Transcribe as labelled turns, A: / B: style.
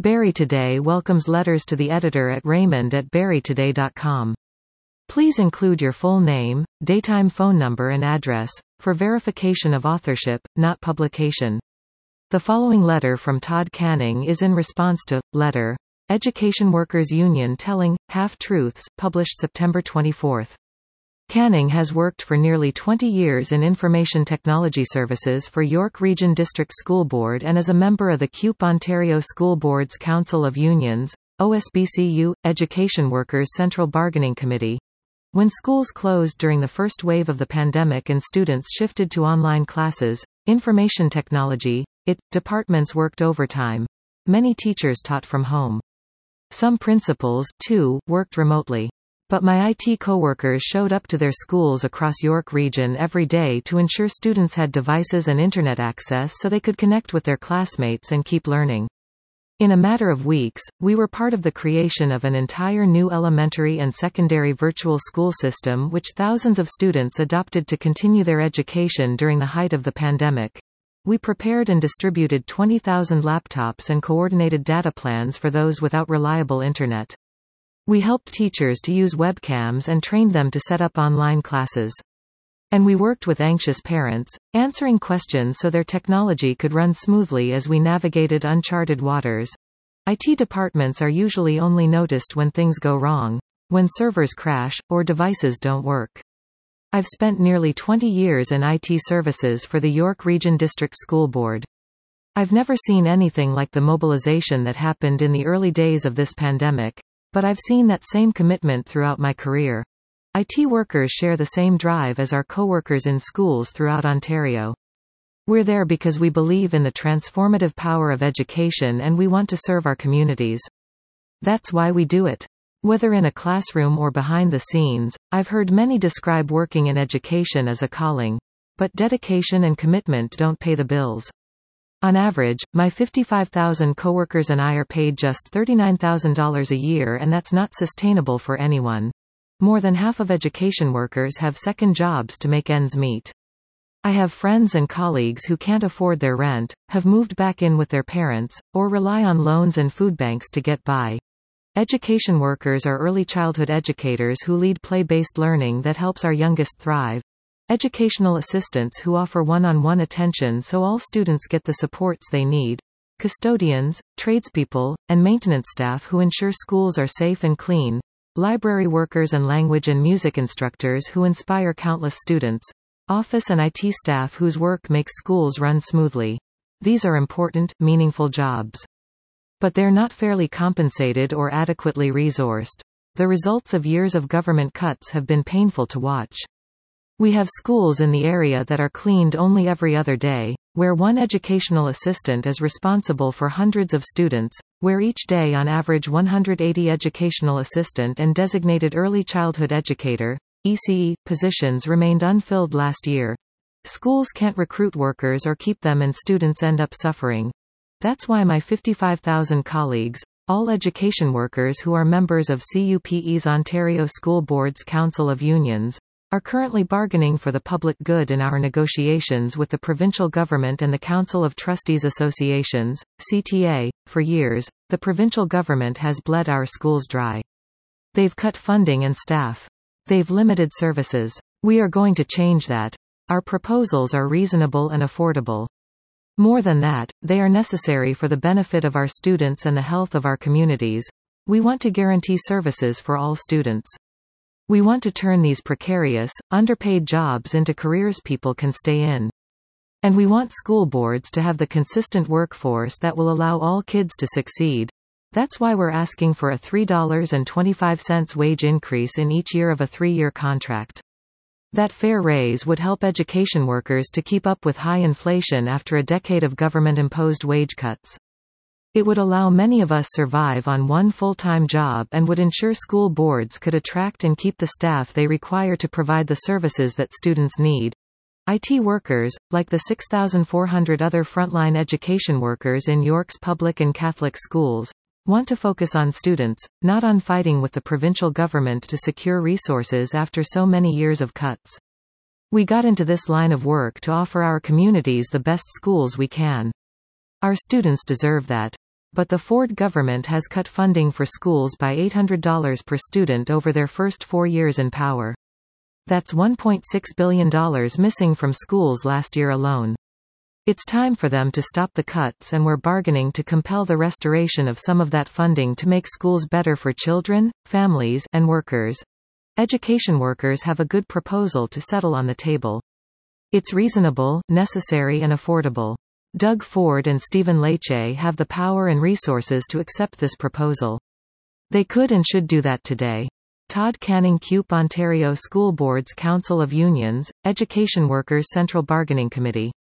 A: Barry Today welcomes letters to the editor at raymond@barrytoday.com. Please include your full name, daytime phone number and address, for verification of authorship, not publication. The following letter from Todd Canning is in response to letter Education Workers Union Telling Half-Truths, published September 24. Canning has worked for nearly 20 years in information technology services for York Region District School Board and is a member of the CUPE Ontario School Boards Council of Unions, OSBCU, Education Workers Central Bargaining Committee. When schools closed during the first wave of the pandemic and students shifted to online classes, information technology, departments worked overtime. Many teachers taught from home. Some principals, too, worked remotely. But my IT coworkers showed up to their schools across York Region every day to ensure students had devices and internet access so they could connect with their classmates and keep learning. In a matter of weeks, we were part of the creation of an entire new elementary and secondary virtual school system which thousands of students adopted to continue their education during the height of the pandemic. We prepared and distributed 20,000 laptops and coordinated data plans for those without reliable internet. We helped teachers to use webcams and trained them to set up online classes. And we worked with anxious parents, answering questions so their technology could run smoothly as we navigated uncharted waters. IT departments are usually only noticed when things go wrong, when servers crash, or devices don't work. I've spent nearly 20 years in IT services for the York Region District School Board. I've never seen anything like the mobilization that happened in the early days of this pandemic. But I've seen that same commitment throughout my career. IT workers share the same drive as our coworkers in schools throughout Ontario. We're there because we believe in the transformative power of education and we want to serve our communities. That's why we do it. Whether in a classroom or behind the scenes, I've heard many describe working in education as a calling. But dedication and commitment don't pay the bills. On average, my 55,000 coworkers and I are paid just $39,000 a year, and that's not sustainable for anyone. More than half of education workers have second jobs to make ends meet. I have friends and colleagues who can't afford their rent, have moved back in with their parents, or rely on loans and food banks to get by. Education workers are early childhood educators who lead play-based learning that helps our youngest thrive. Educational assistants who offer one-on-one attention so all students get the supports they need. Custodians, tradespeople, and maintenance staff who ensure schools are safe and clean. Library workers and language and music instructors who inspire countless students. Office and IT staff whose work makes schools run smoothly. These are important, meaningful jobs. But they're not fairly compensated or adequately resourced. The results of years of government cuts have been painful to watch. We have schools in the area that are cleaned only every other day, where one educational assistant is responsible for hundreds of students, where each day on average 180 educational assistant and designated early childhood educator, ECE, positions remained unfilled last year. Schools can't recruit workers or keep them and students end up suffering. That's why my 55,000 colleagues, all education workers who are members of CUPE's Ontario School Boards Council of Unions, are currently bargaining for the public good in our negotiations with the provincial government and the Council of Trustees Associations, CTA. For years, the provincial government has bled our schools dry. They've cut funding and staff. They've limited services. We are going to change that. Our proposals are reasonable and affordable. More than that, they are necessary for the benefit of our students and the health of our communities. We want to guarantee services for all students. We want to turn these precarious, underpaid jobs into careers people can stay in. And we want school boards to have the consistent workforce that will allow all kids to succeed. That's why we're asking for a $3.25 wage increase in each year of a 3-year contract. That fair raise would help education workers to keep up with high inflation after a decade of government-imposed wage cuts. It would allow many of us survive on one full-time job and would ensure school boards could attract and keep the staff they require to provide the services that students need. IT workers, like the 6,400 other frontline education workers in York's public and Catholic schools, want to focus on students, not on fighting with the provincial government to secure resources after so many years of cuts. We got into this line of work to offer our communities the best schools we can. Our students deserve that. but the Ford government has cut funding for schools by $800 per student over their first 4 years in power. That's $1.6 billion missing from schools last year alone. It's time for them to stop the cuts, and we're bargaining to compel the restoration of some of that funding to make schools better for children, families, and workers. Education workers have a good proposal to settle on the table. It's reasonable, necessary and affordable. Doug Ford and Stephen Lecce have the power and resources to accept this proposal. They could and should do that today. Todd Canning, CUPE, Ontario School Boards Council of Unions, Education Workers Central Bargaining Committee.